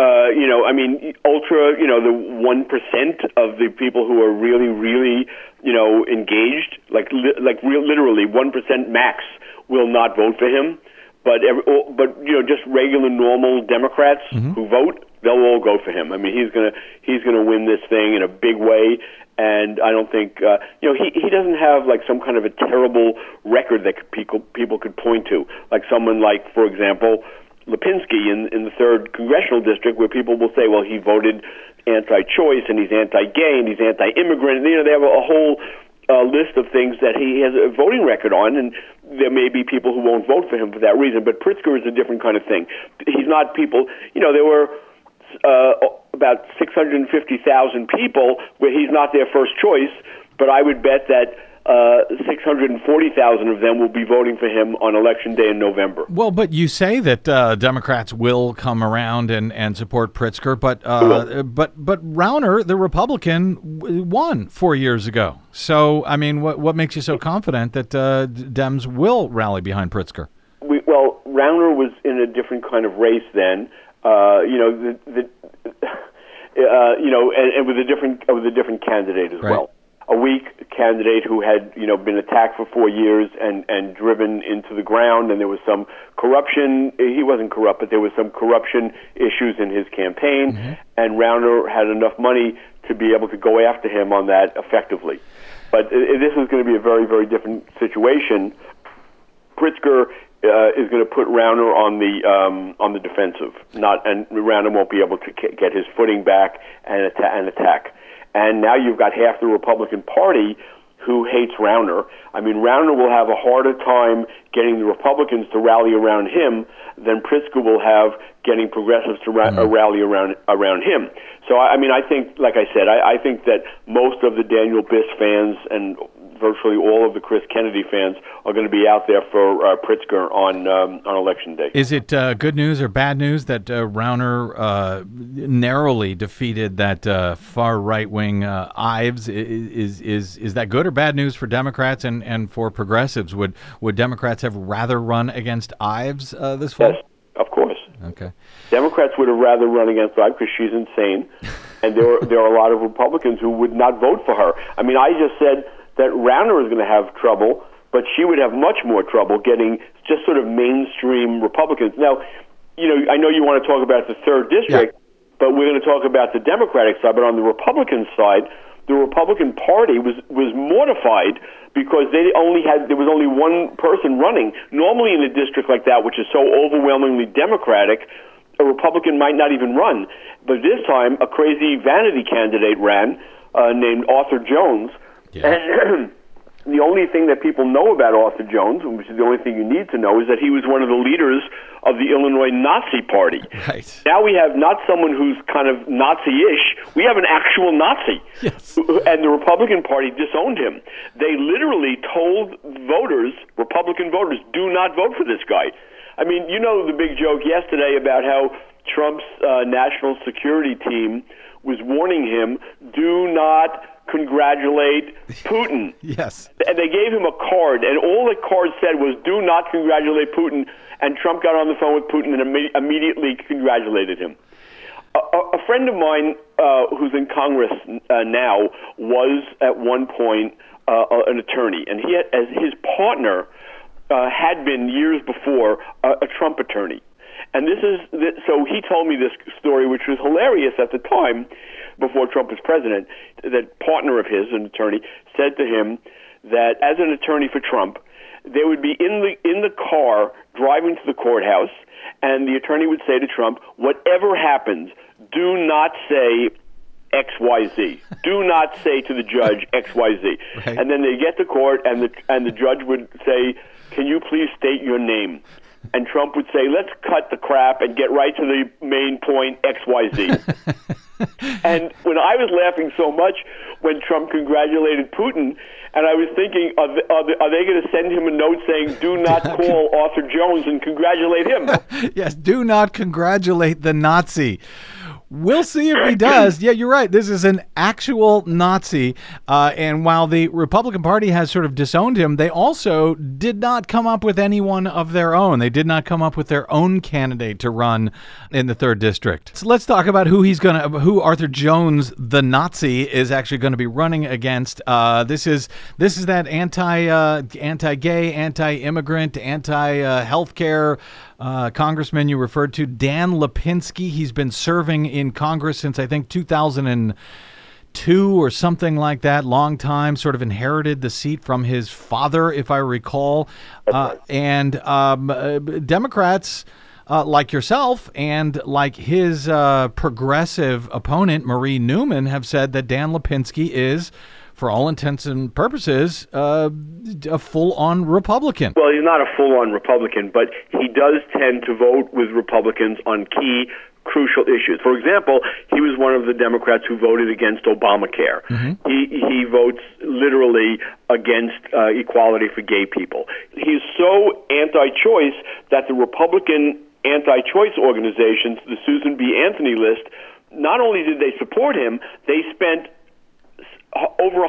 E: The 1% of the people who are really, really, engaged, literally 1% max, will not vote for him. But just regular, normal Democrats who vote, they'll all go for him. I mean, he's gonna win this thing in a big way. And I don't think he doesn't have some kind of a terrible record that people could point to, like someone like, for example, Lipinski in the 3rd Congressional District, where people will say, well, he voted anti-choice and he's anti-gay and he's anti-immigrant. They have a whole list of things that he has a voting record on, and there may be people who won't vote for him for that reason. But Pritzker is a different kind of thing. He's not people. There were about 650,000 people where he's not their first choice, but I would bet that 640,000 of them will be voting for him on Election Day in November.
B: Well, but you say that Democrats will come around and support Pritzker, but Rauner, the Republican, won 4 years ago. So, I mean, what makes you so confident that Dems will rally behind Pritzker?
E: Well, Rauner was in a different kind of race then. And with a different candidate as well. A weak candidate who had, been attacked for 4 years and driven into the ground, and there was some corruption. He wasn't corrupt, but there was some corruption issues in his campaign, and Rauner had enough money to be able to go after him on that effectively. But this is going to be a very, very different situation. Pritzker is going to put Rauner on the defensive, and Rauner won't be able to get his footing back and attack. And now you've got half the Republican Party who hates Rauner. I mean, Rauner will have a harder time getting the Republicans to rally around him than Pritzker will have getting progressives to rally around him. So, I mean, I think, like I said, I think that most of the Daniel Biss fans and virtually all of the Chris Kennedy fans are going to be out there for Pritzker on Election Day.
B: Is it good news or bad news that Rauner narrowly defeated that far right-wing Ives? Is that good or bad news for Democrats and for progressives? Would Democrats have rather run against Ives this fall?
E: Yes, of course.
B: Okay.
E: Democrats would have rather run against Ives because she's insane, and there are a lot of Republicans who would not vote for her. I mean, I just said that Rauner is going to have trouble, but she would have much more trouble getting just sort of mainstream Republicans. Now, I know you want to talk about the 3rd District, but we're going to talk about the Democratic side. But on the Republican side, the Republican Party was mortified because there was only one person running. Normally in a district like that, which is so overwhelmingly Democratic, a Republican might not even run. But this time, a crazy vanity candidate ran named Arthur Jones. Yeah. And the only thing that people know about Arthur Jones, which is the only thing you need to know, is that he was one of the leaders of the Illinois Nazi Party.
B: Right.
E: Now we have not someone who's kind of Nazi-ish. We have an actual Nazi.
B: Yes.
E: And the Republican Party disowned him. They literally told voters, Republican voters, do not vote for this guy. I mean, the big joke yesterday about how Trump's national security team was warning him, do not congratulate Putin.
B: Yes.
E: And they gave him a card, and all the card said was, do not congratulate Putin, and Trump got on the phone with Putin and immediately congratulated him. A friend of mine who's in Congress now was at one point an attorney, and he had, as his partner had been years before a Trump attorney. And so he told me this story, which was hilarious at the time, before Trump was president. That partner of his, an attorney, said to him that as an attorney for Trump, they would be in the car driving to the courthouse, and the attorney would say to Trump, "Whatever happens, do not say XYZ. Do not say to the judge XYZ." Right. And then they get to court, and the judge would say, "Can you please state your name?" And Trump would say, "Let's cut the crap and get right to the main point, XYZ." And when I was laughing so much when Trump congratulated Putin, and I was thinking, are they going to send him a note saying, "Do not call Arthur Jones and congratulate him"?
B: Yes, do not congratulate the Nazi. We'll see if he does. Yeah, you're right. This is an actual Nazi. And while the Republican Party has sort of disowned him, they also did not come up with anyone of their own. They did not come up with their own candidate to run in the 3rd District. So let's talk about who Arthur Jones, the Nazi, is actually going to be running against. This is that anti-gay, anti-immigrant, anti-healthcare congressman you referred to, Dan Lipinski. He's been serving in Congress since, I think, 2002 or something like that. Long time, sort of inherited the seat from his father, if I recall. And Democrats, like yourself and like his progressive opponent, Marie Newman, have said that Dan Lipinski is for all intents and purposes, a full-on Republican.
E: Well, he's not a full-on Republican, but he does tend to vote with Republicans on key crucial issues. For example, he was one of the Democrats who voted against Obamacare. He votes literally against equality for gay people. He's so anti-choice that the Republican anti-choice organizations, the Susan B. Anthony list, not only did they support him, they spent over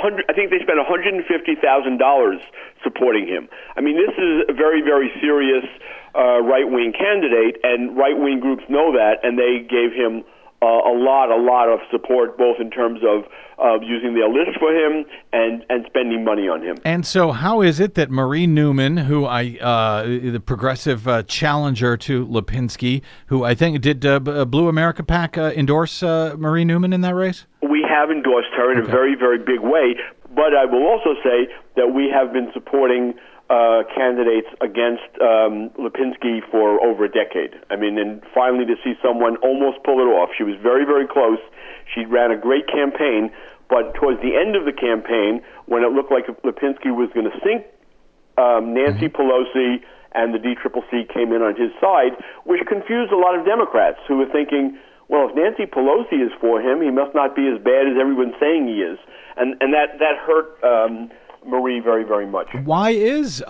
E: $150,000 supporting him. I mean, this is a very, very serious right-wing candidate, and right-wing groups know that, and they gave him a lot of support, both in terms of using their list for him and spending money on him.
B: And so how is it that Marie Newman, who the progressive challenger to Lipinski, who I think did Blue America PAC endorse Marie Newman in that race?
E: We have endorsed her in a very, very big way, but I will also say that we have been supporting candidates against Lipinski for over a decade. I mean, and finally to see someone almost pull it off. She was very, very close. She ran a great campaign, but towards the end of the campaign, when it looked like Lipinski was going to sink Nancy Pelosi and the DCCC came in on his side, which confused a lot of Democrats who were thinking, well, if Nancy Pelosi is for him, he must not be as bad as everyone's saying he is. And that hurt Marie very, very much.
B: Why was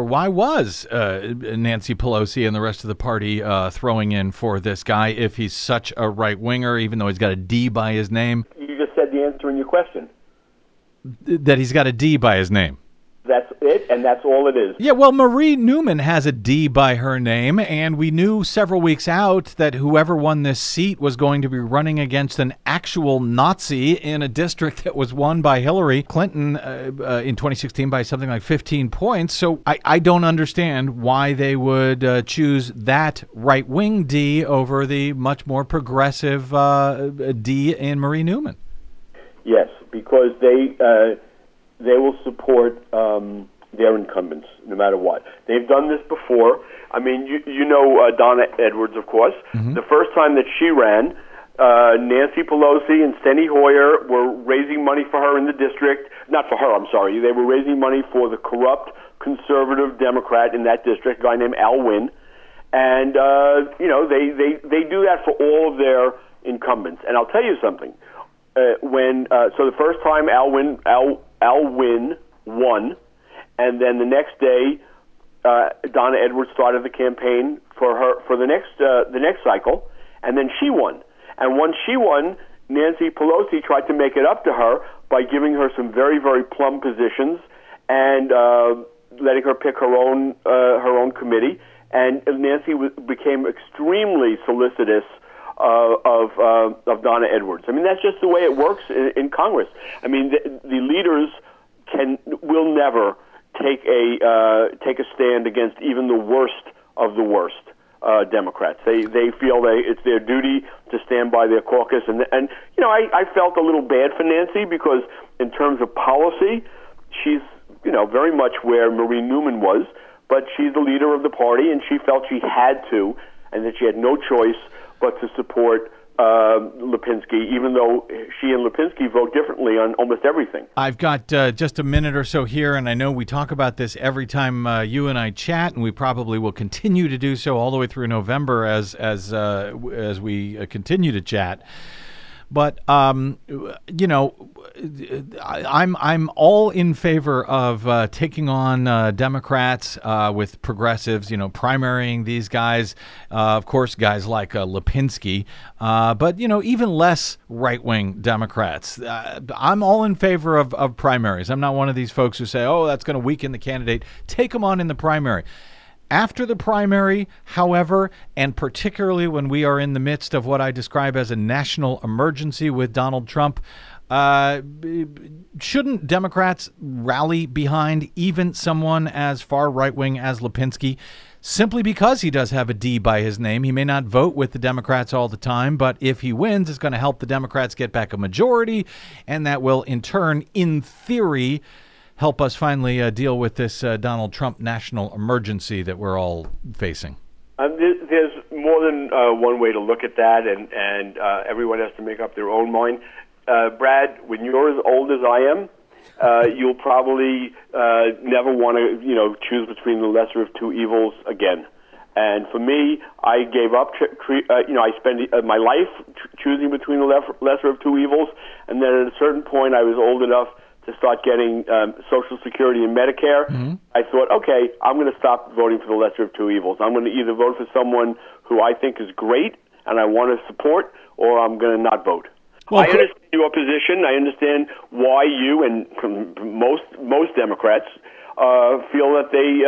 B: Nancy Pelosi and the rest of the party throwing in for this guy if he's such a right-winger, even though he's got a D by his name?
E: You just said the answer in your question.
B: That he's got a D by his name.
E: That's it, and that's all it is.
B: Yeah, well, Marie Newman has a D by her name, and we knew several weeks out that whoever won this seat was going to be running against an actual Nazi in a district that was won by Hillary Clinton in 2016 by something like 15 points. So I don't understand why they would choose that right-wing D over the much more progressive D in Marie Newman. Yes,
E: because they will support their incumbents no matter what. They've done this before. I mean, you know Donna Edwards, of course. The first time that she ran, Nancy Pelosi and Steny Hoyer were raising money for her in the district. Not for her, I'm sorry. They were raising money for the corrupt conservative Democrat in that district, a guy named Al Wynn. And, they do that for all of their incumbents. And I'll tell you something. So the first time Al Wynn won, and then the next day Donna Edwards started the campaign for her for the next cycle, and then she won. And once she won, Nancy Pelosi tried to make it up to her by giving her some very, very plum positions and letting her pick her own committee. And Nancy became extremely solicitous of Donna Edwards. I mean, that's just the way it works in Congress. I mean, the leaders will never take a stand against even the worst of the worst Democrats. They feel it's their duty to stand by their caucus, and I felt a little bad for Nancy because in terms of policy, she's very much where Marie Newman was, but she's the leader of the party, and she felt she had to, and that she had no choice but to support Lipinski, even though she and Lipinski vote differently on almost everything.
B: I've got just a minute or so here, and I know we talk about this every time you and I chat, and we probably will continue to do so all the way through November as we continue to chat. But I'm all in favor of taking on Democrats with progressives, primarying these guys. Of course, guys like Lipinski, but even less right-wing Democrats. I'm all in favor of primaries. I'm not one of these folks who say, "Oh, that's going to weaken the candidate." Take them on in the primary. After the primary, however, and particularly when we are in the midst of what I describe as a national emergency with Donald Trump, shouldn't Democrats rally behind even someone as far right-wing as Lipinski? Simply because he does have a D by his name. He may not vote with the Democrats all the time, but if he wins, it's going to help the Democrats get back a majority, and that will, in turn, in theory, help us finally deal with this Donald Trump national emergency that we're all facing.
E: There's more than one way to look at that, and everyone has to make up their own mind. Brad, when you're as old as I am, you'll probably never want to, choose between the lesser of two evils again. And for me, I gave up. I spent my life choosing between the lesser of two evils, and then at a certain point, I was old enough to start getting Social Security and Medicare. Mm-hmm. I thought, okay, I'm going to stop voting for the lesser of two evils. I'm going to either vote for someone who I think is great and I want to support, or I'm going to not vote. Well, I understand your position. I understand why you and most Democrats feel that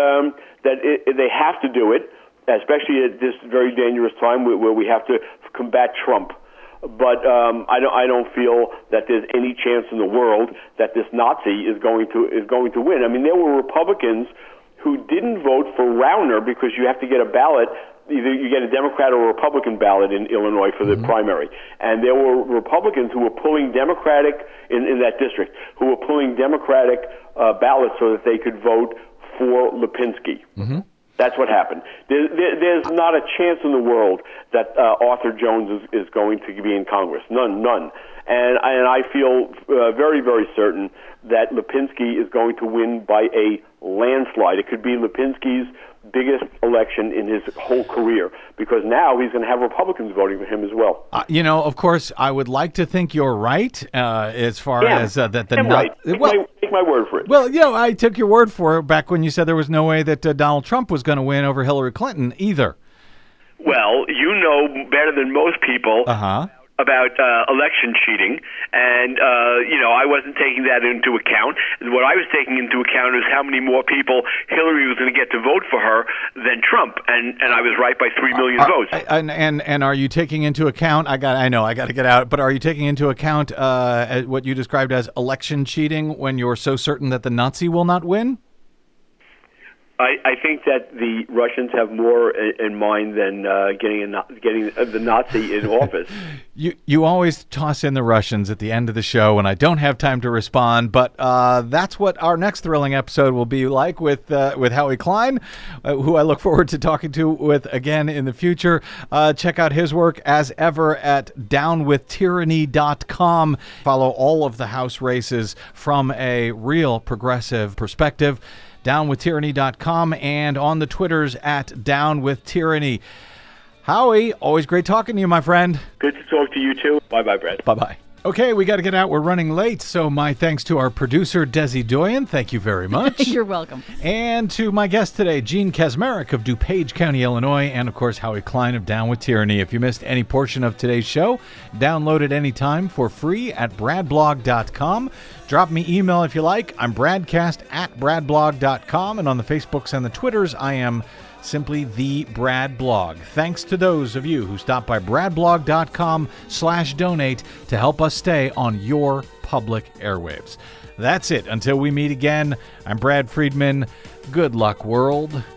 E: they have to do it, especially at this very dangerous time where we have to combat Trump. But I don't feel that there's any chance in the world that this Nazi is going to win. I mean, there were Republicans who didn't vote for Rauner because you have to get a ballot. Either you get a Democrat or a Republican ballot in Illinois for the primary. And there were Republicans who were pulling Democratic, in that district, who were pulling Democratic ballots so that they could vote for Lipinski. Mm-hmm. That's what happened. There's not a chance in the world that Arthur Jones is going to be in Congress. None. And I feel very, very certain that Lipinski is going to win by a landslide. It could be Lipinski's biggest election in his whole career, because now he's going to have Republicans voting for him as well.
B: Of course, I would like to think you're right as far as that.
E: I'm right. Take my word for it.
B: Well, I took your word for it back when you said there was no way that Donald Trump was going to win over Hillary Clinton either.
E: Well, you know better than most people about election cheating, and I wasn't taking that into account. What I was taking into account is how many more people Hillary was going to get to vote for her than Trump, and I was right by 3 million votes.
B: And are you taking into account? I got to get out. But are you taking into account what you described as election cheating when you're so certain that the Nazi will not win?
E: I think that the Russians have more in mind than getting the Nazi in office.
B: You always toss in the Russians at the end of the show, and I don't have time to respond. But that's what our next thrilling episode will be like with Howie Klein, who I look forward to talking to with again in the future. Check out his work as ever at downwithtyranny.com. Follow all of the House races from a real progressive perspective. downwithtyranny.com and on the Twitters at downwithtyranny. Howie, always great talking to you, my friend.
E: Good to talk to you, too. Bye-bye, Brett.
B: Bye-bye. Okay, we got to get out. We're running late, so my thanks to our producer, Desi Doyen. Thank you very much.
F: You're welcome.
B: And to my guest today, Gene Kaczmarek of DuPage County, Illinois, and, of course, Howie Klein of Down with Tyranny. If you missed any portion of today's show, download it anytime for free at bradblog.com. Drop me email if you like. I'm bradcast@bradblog.com, and on the Facebooks and the Twitters, I am simply the Brad Blog. Thanks to those of you who stopped by bradblog.com/donate to help us stay on your public airwaves. That's it. Until we meet again, I'm Brad Friedman. Good luck, world.